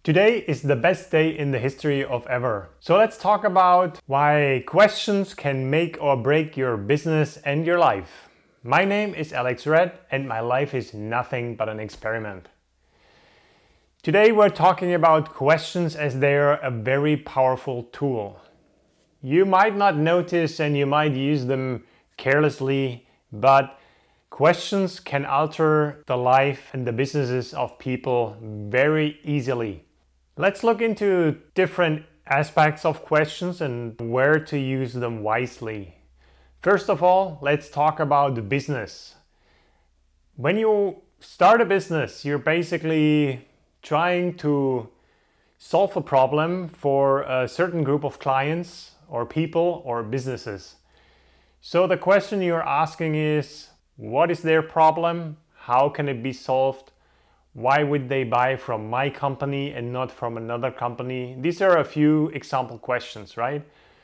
Today is the best day in the history of ever. So let's talk about why questions can make or break your business and your life. My name is Alex Red and my life is nothing but an experiment. Today we're talking about questions as they are a very powerful tool. You might not notice and you might use them carelessly, but questions can alter the life and the businesses of people very easily. Let's look into different aspects of questions and where to use them wisely. First of all, let's talk about the business. When you start a business, you're basically trying to solve a problem for a certain group of clients or people or businesses. So the question you're asking is, what is their problem? How can it be solved? Why would they buy from my company and not from another company? These are a few example questions, right?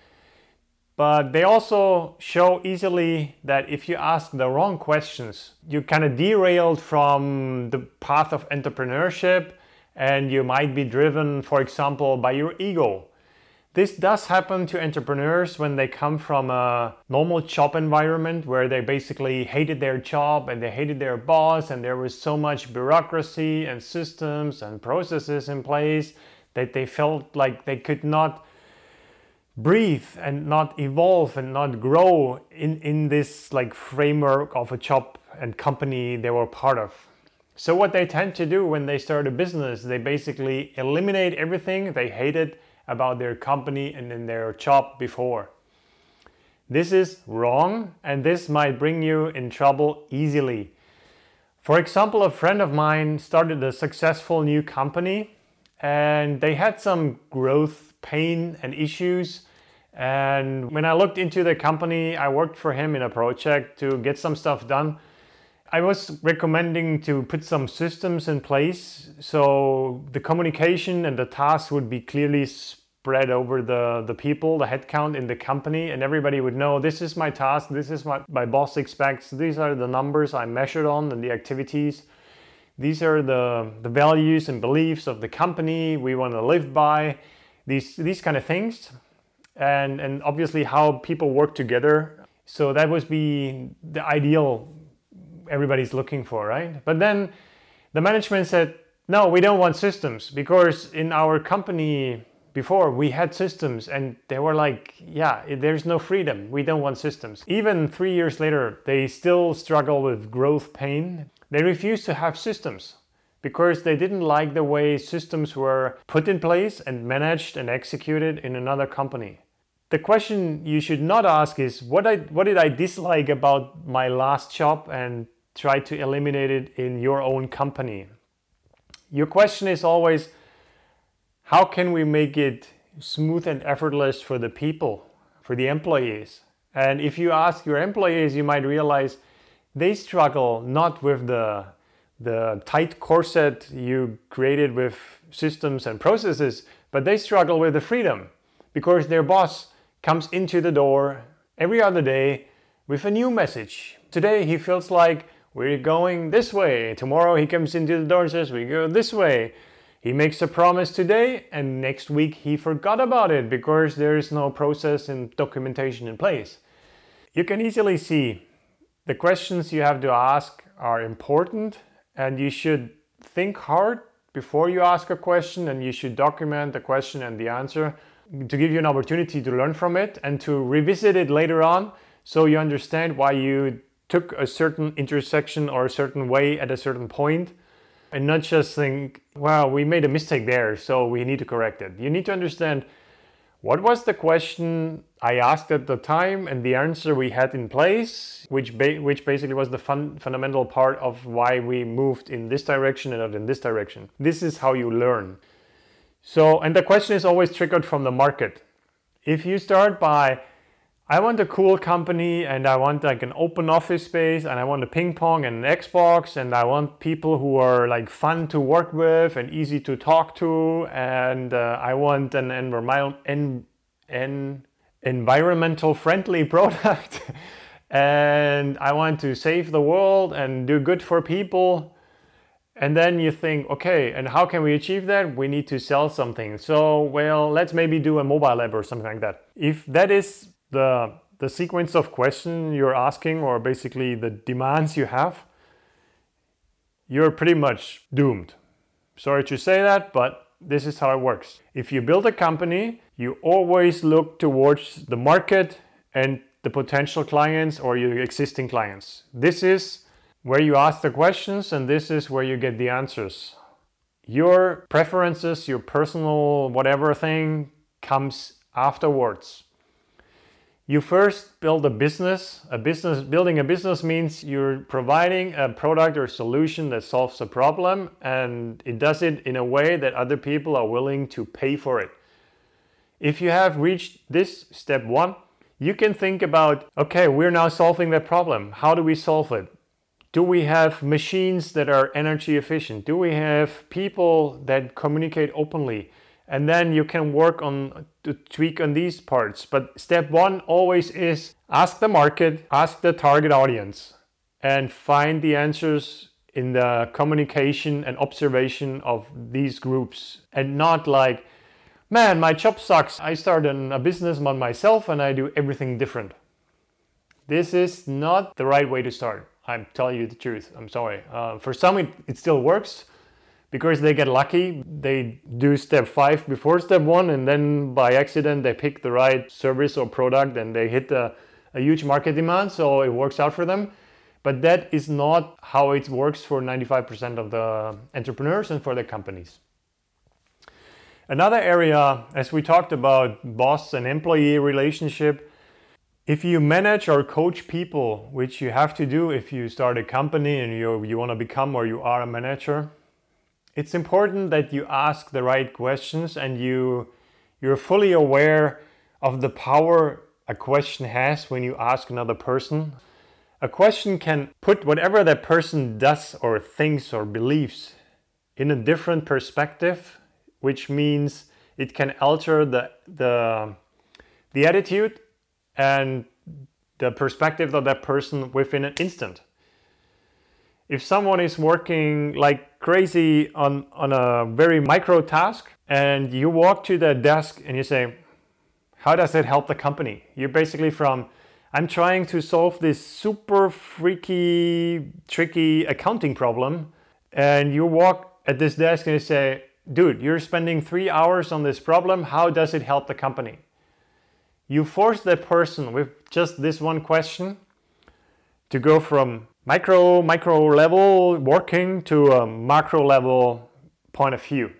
But they also show easily that if you ask the wrong questions, you kind of derailed from the path of entrepreneurship and you might be driven, for example, by your ego. This does happen to entrepreneurs when they come from a normal job environment where they basically hated their job and they hated their boss and there was so much bureaucracy and systems and processes in place that they felt like they could not breathe and not evolve and not grow in this like framework of a job and company they were part of. So what they tend to do when they start a business, they basically eliminate everything they hated about their company and in their job before. This is wrong and this might bring you in trouble easily. For example, a friend of mine started a successful new company and they had some growth pain and issues. And when I looked into the company, I worked for him in a project to get some stuff done. I was recommending to put some systems in place so the communication and the tasks would be clearly spread over the people, the headcount in the company, and everybody would know this is my task, this is what my boss expects, these are the numbers I measured on and the activities, these are the values and beliefs of the company we want to live by, these kind of things, and obviously how people work together. So that would be the ideal everybody's looking for, right? But then the management said, no, we don't want systems because in our company before we had systems and they were like, yeah, there's no freedom. We don't want systems. Even 3 years later, they still struggle with growth pain. They refuse to have systems because they didn't like the way systems were put in place and managed and executed in another company. The question you should not ask is, what did I dislike about my last job and try to eliminate it in your own company? Your question is always, how can we make it smooth and effortless for the people, for the employees? And if you ask your employees, you might realize they struggle not with the tight corset you created with systems and processes, but they struggle with the freedom because their boss comes into the door every other day with a new message. Today he feels like we're going this way. Tomorrow he comes into the door and says we go this way. He makes a promise today and next week he forgot about it because there is no process and documentation in place. You can easily see the questions you have to ask are important and you should think hard before you ask a question and you should document the question and the answer to give you an opportunity to learn from it and to revisit it later on so you understand why you took a certain intersection or a certain way at a certain point and not just think, wow, we made a mistake there, so we need to correct it. You need to understand what was the question I asked at the time and the answer we had in place, which basically was the fundamental part of why we moved in this direction and not in this direction. This is how you learn. So, and the question is always triggered from the market. If you start by, I want a cool company and I want like an open office space and I want a ping pong and an Xbox and I want people who are like fun to work with and easy to talk to and I want an environmental friendly product and I want to save the world and do good for people And then you think, okay, and how can we achieve that? We need to sell something. So, well, let's maybe do a mobile app or something like that. If that is the sequence of questions you're asking, or basically the demands you have, you're pretty much doomed. Sorry to say that, but this is how it works. If you build a company, you always look towards the market and the potential clients or your existing clients. This is where you ask the questions, and this is where you get the answers. Your preferences, your personal whatever thing comes afterwards. You first build a business. Building a business means you're providing a product or solution that solves a problem, and it does it in a way that other people are willing to pay for it. If you have reached this step 1, you can think about, okay, we're now solving that problem. How do we solve it? Do we have machines that are energy efficient? Do we have people that communicate openly? And then you can work on to tweak on these parts. But step 1 always is ask the market, ask the target audience, and find the answers in the communication and observation of these groups. And not like, man, my job sucks. I started a business on myself and I do everything different. This is not the right way to start. I'm telling you the truth. I'm sorry. For some, it still works because they get lucky. They do step 5 before step 1, and then by accident they pick the right service or product and they hit a huge market demand, so it works out for them. But that is not how it works for 95% of the entrepreneurs and for the companies. Another area, as we talked about boss and employee relationship, if you manage or coach people, which you have to do if you start a company and you want to become or you are a manager, it's important that you ask the right questions and you're fully aware of the power a question has when you ask another person. A question can put whatever that person does or thinks or believes in a different perspective, which means it can alter the attitude and the perspective of that person within an instant. If someone is working like crazy on a very micro task and you walk to the desk and you say, how does it help the company? You're basically from, I'm trying to solve this super freaky, tricky accounting problem, and you walk at this desk and you say, dude, you're spending 3 hours on this problem. How does it help the company? You force that person with just this one question to go from micro level working to a macro level point of view.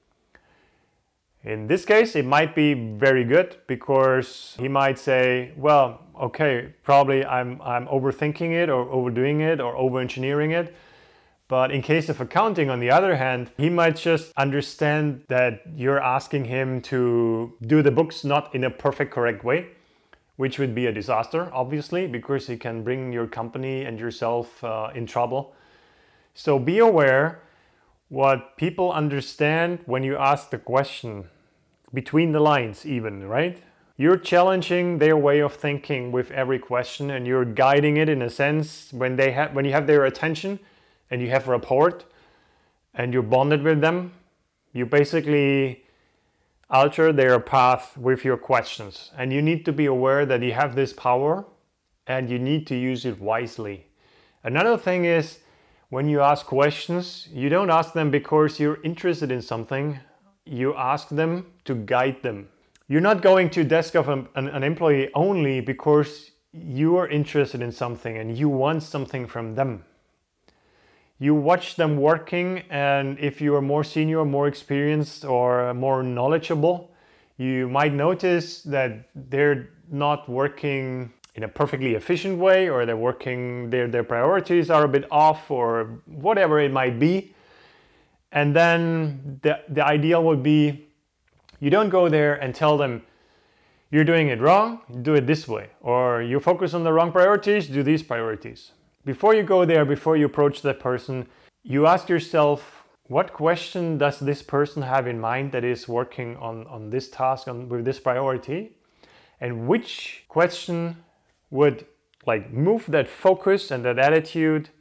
In this case, it might be very good because he might say, well, okay, probably I'm overthinking it or overdoing it or over-engineering it. But in case of accounting, on the other hand, he might just understand that you're asking him to do the books not in a perfect correct way, which would be a disaster, obviously, because it can bring your company and yourself in trouble. So be aware what people understand when you ask the question, between the lines even, right? You're challenging their way of thinking with every question, and you're guiding it in a sense when you have their attention and you have rapport and you're bonded with them, you basically alter their path with your questions. And you need to be aware that you have this power and you need to use it wisely. Another thing is, when you ask questions, you don't ask them because you're interested in something. You ask them to guide them. You're not going to desk of an employee only because you are interested in something and you want something from them. You watch them working, and if you are more senior, more experienced, or more knowledgeable, you might notice that they're not working in a perfectly efficient way, or they're working, their priorities are a bit off, or whatever it might be. And then the ideal would be, you don't go there and tell them, you're doing it wrong, do it this way. Or you focus on the wrong priorities, do these priorities. Before you go there, before you approach that person, you ask yourself, what question does this person have in mind that is working on this task, with this priority? And which question would move that focus and that attitude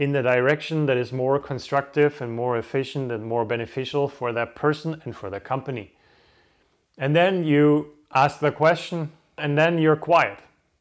in the direction that is more constructive and more efficient and more beneficial for that person and for the company. And then you ask the question, and then you're quiet.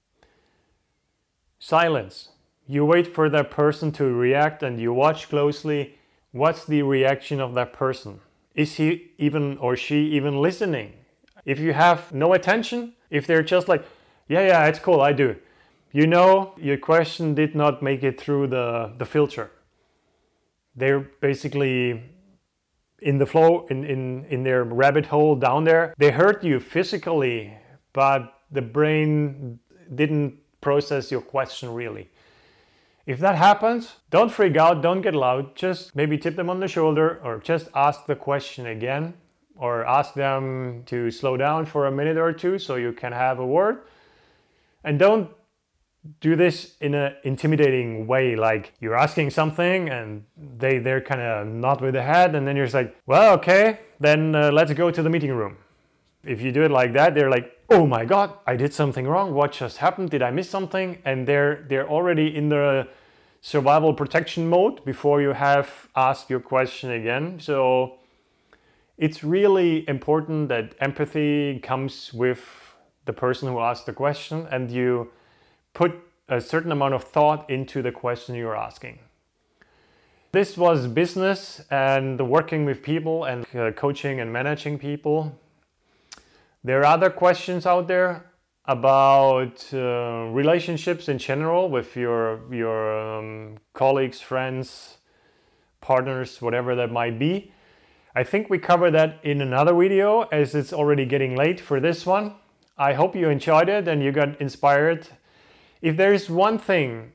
Silence. You wait for that person to react and you watch closely what's the reaction of that person. Is he even or she even listening? If you have no attention, if they're just like, yeah, it's cool, I do. You know your question did not make it through the filter. They're basically in the flow, in their rabbit hole down there. They hurt you physically, but the brain didn't process your question really. If that happens, don't freak out, don't get loud, just maybe tip them on the shoulder or just ask the question again, or ask them to slow down for a minute or two so you can have a word. And don't do this in an intimidating way, like you're asking something and they're kind of nod with the head, and then you're just like, well, okay, then let's go to the meeting room. If you do it like that, they're like, oh my God, I did something wrong. What just happened? Did I miss something? And they're already in the survival protection mode before you have asked your question again. So it's really important that empathy comes with the person who asked the question, and you put a certain amount of thought into the question you're asking. This was business and working with people and coaching and managing people. There are other questions out there about relationships in general with your colleagues, friends, partners, whatever that might be. I think we cover that in another video, as it's already getting late for this one. I hope you enjoyed it and you got inspired. If there is one thing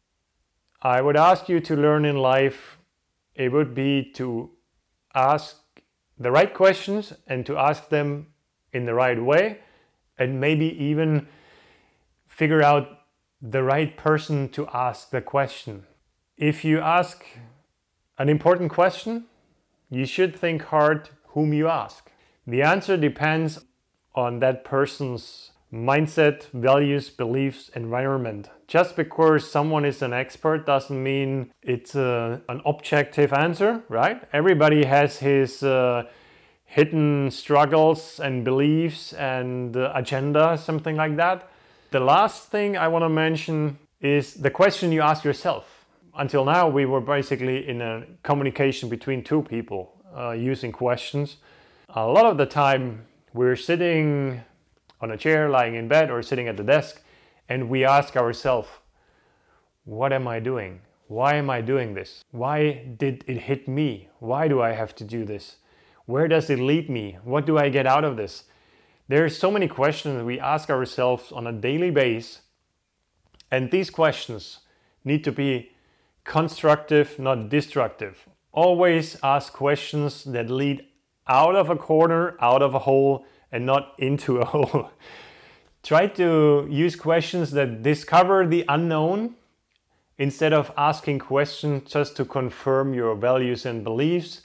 I would ask you to learn in life, it would be to ask the right questions and to ask them in the right way, and maybe even figure out the right person to ask the question. If you ask an important question, you should think hard whom you ask. The answer depends on that person's mindset, values, beliefs, environment. Just because someone is an expert doesn't mean it's an objective answer, right? Everybody has his hidden struggles and beliefs and agenda, something like that. The last thing I want to mention is the question you ask yourself. Until now, we were basically in a communication between two people using questions. A lot of the time, we're sitting on a chair, lying in bed, or sitting at the desk, and we ask ourselves, what am I doing? Why am I doing this? Why did it hit me? Why do I have to do this? Where does it lead me? What do I get out of this? There are so many questions we ask ourselves on a daily basis, and these questions need to be constructive, not destructive. Always ask questions that lead out of a corner, out of a hole, and not into a hole. Try to use questions that discover the unknown instead of asking questions just to confirm your values and beliefs.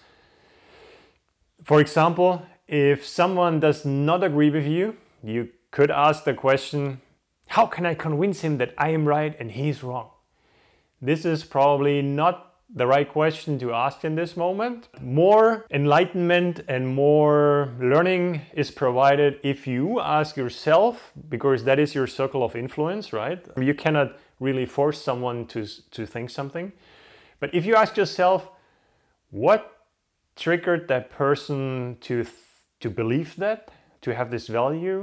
For example, if someone does not agree with you, you could ask the question, how can I convince him that I am right and he's wrong? This is probably not the right question to ask in this moment. More enlightenment and more learning is provided if you ask yourself, because that is your circle of influence, right? You cannot really force someone to think something. But if you ask yourself, what triggered that person to believe that, to have this value?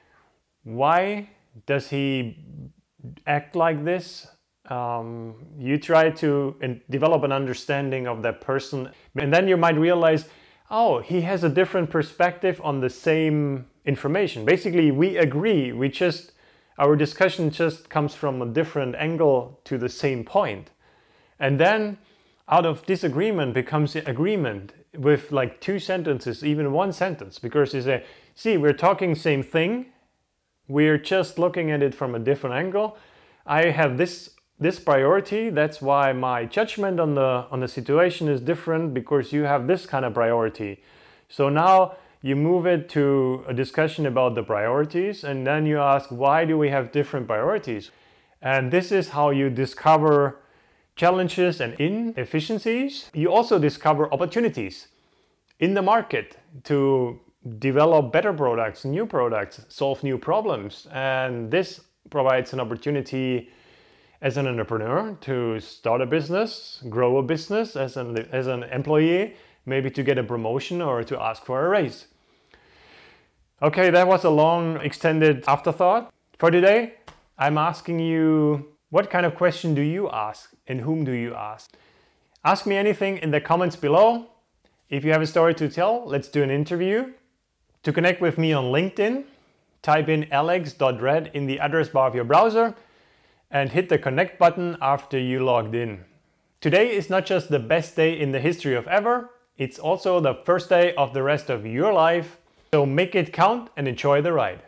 Why does he act like this? You try to develop an understanding of that person, and then you might realize, oh, he has a different perspective on the same information. Basically, we agree, our discussion just comes from a different angle to the same point. And then out of disagreement becomes agreement with like two sentences, even one sentence, because you say, see, we're talking same thing, we're just looking at it from a different angle. I have this priority, that's why my judgment on the situation is different, because you have this kind of priority. So now you move it to a discussion about the priorities, and then you ask, why do we have different priorities? And this is how you discover challenges and inefficiencies, you also discover opportunities in the market to develop better products, new products, solve new problems. And this provides an opportunity as an entrepreneur to start a business, grow a business as an employee, maybe to get a promotion or to ask for a raise. Okay, that was a long extended afterthought. For today, I'm asking you, what kind of question do you ask and whom do you ask? Ask me anything in the comments below. If you have a story to tell, let's do an interview. To connect with me on LinkedIn, type in alex.red in the address bar of your browser and hit the connect button after you logged in. Today is not just the best day in the history of ever, it's also the first day of the rest of your life. So make it count and enjoy the ride.